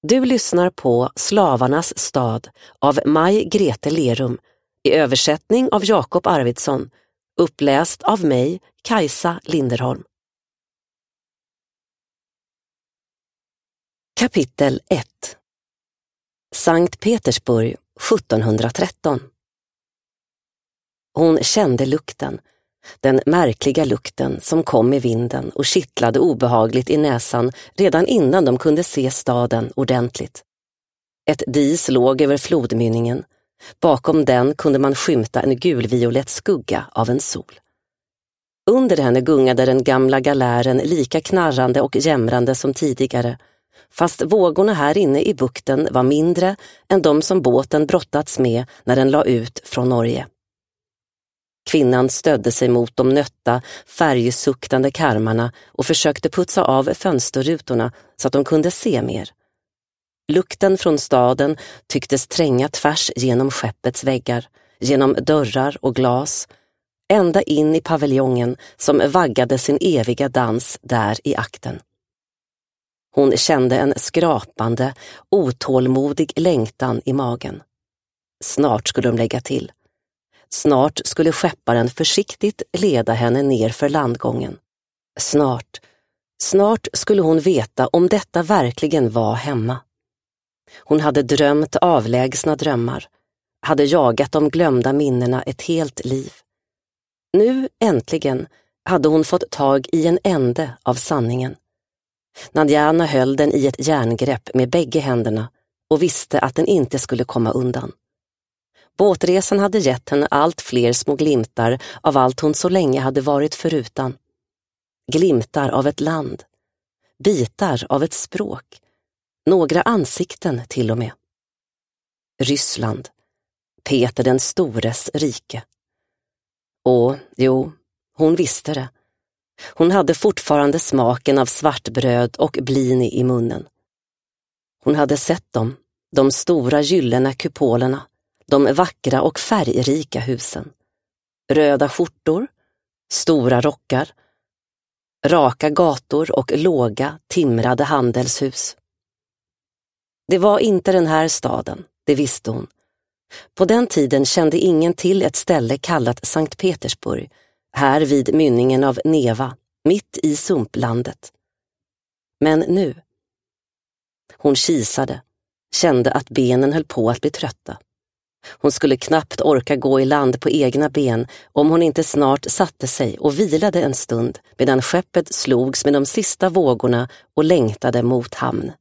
Du lyssnar på Slavarnas stad av Maj Grete Lerum i översättning av Jakob Arvidsson, uppläst av mig, Kajsa Linderholm. Kapitel 1. Sankt Petersburg 1713. Hon kände lukten, den märkliga lukten som kom i vinden och kittlade obehagligt i näsan redan innan de kunde se staden ordentligt. Ett dis låg över flodmynningen. Bakom den kunde man skymta en gulviolett skugga av en sol. Under henne gungade den gamla galären lika knarrande och jämrande som tidigare, fast vågorna här inne i bukten var mindre än de som båten brottats med när den la ut från Norge. Kvinnan stödde sig mot de nötta, färgsuktande karmarna och försökte putsa av fönsterrutorna så att de kunde se mer. Lukten från staden tycktes tränga tvärs genom skeppets väggar, genom dörrar och glas, ända in i paviljongen som vaggade sin eviga dans där i akten. Hon kände en skrapande, otålmodig längtan i magen. Snart skulle de lägga till. Snart skulle skepparen försiktigt leda henne ner för landgången. Snart skulle hon veta om detta verkligen var hemma. Hon hade drömt avlägsna drömmar, hade jagat de glömda minnena ett helt liv. Nu äntligen hade hon fått tag i en ände av sanningen. Nadjana höll den i ett järngrepp med bägge händerna och visste att den inte skulle komma undan. Båtresan hade gett henne allt fler små glimtar av allt hon så länge hade varit förutan. Glimtar av ett land, bitar av ett språk, några ansikten till och med. Ryssland, Peter den stores rike. Och jo, hon visste det. Hon hade fortfarande smaken av svartbröd och blini i munnen. Hon hade sett dem, de stora gyllene kupolerna, de vackra och färgrika husen. Röda skjortor, stora rockar, raka gator och låga, timrade handelshus. Det var inte den här staden, det visste hon. På den tiden kände ingen till ett ställe kallat Sankt Petersburg, här vid mynningen av Neva, mitt i sumplandet. Men nu. Hon kisade, kände att benen höll på att bli trötta. Hon skulle knappt orka gå i land på egna ben om hon inte snart satte sig och vilade en stund medan skeppet slogs med de sista vågorna och längtade mot hamn.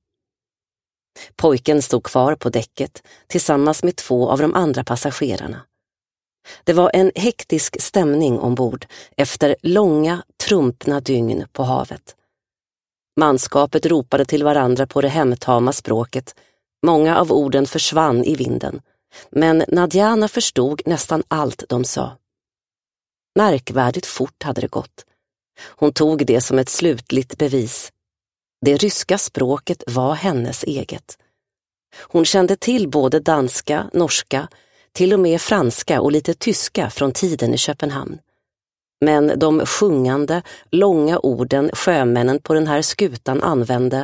Pojken stod kvar på däcket tillsammans med 2 av de andra passagerarna. Det var en hektisk stämning ombord efter långa, trumpna dygn på havet. Manskapet ropade till varandra på det hemtama språket. Många av orden försvann i vinden, men Nadjana förstod nästan allt de sa. Märkvärdigt fort hade det gått. Hon tog det som ett slutligt bevis. Det ryska språket var hennes eget. Hon kände till både danska, norska, till och med franska och lite tyska från tiden i Köpenhamn. Men de sjungande, långa orden sjömännen på den här skutan använde,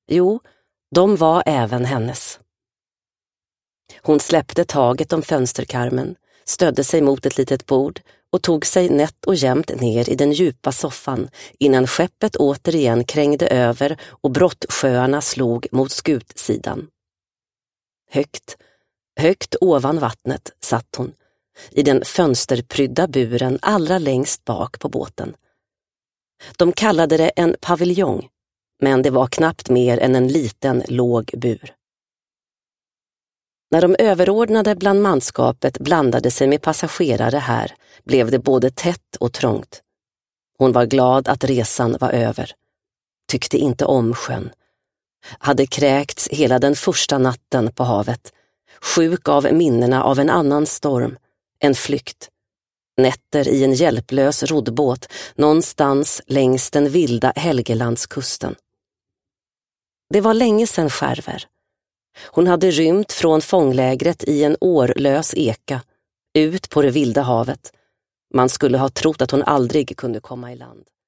de var även hennes. Hon släppte taget om fönsterkarmen, stödde sig mot ett litet bord och tog sig nätt och jämnt ner i den djupa soffan innan skeppet återigen krängde över och brottsjöarna slog mot skutsidan. Högt ovan vattnet satt hon, i den fönsterprydda buren allra längst bak på båten. De kallade det en paviljong, men det var knappt mer än en liten låg bur. När de överordnade bland manskapet blandade sig med passagerare här blev det både tätt och trångt. Hon var glad att resan var över. Tyckte inte om sjön. Hade kräkts hela den första natten på havet. Sjuk av minnena av en annan storm, en flykt. Nätter i en hjälplös roddbåt någonstans längs den vilda Helgelandskusten. Det var länge sedan skärver. Hon hade rymt från fånglägret i en årlös eka, ut på det vilda havet. Man skulle ha trott att hon aldrig kunde komma i land.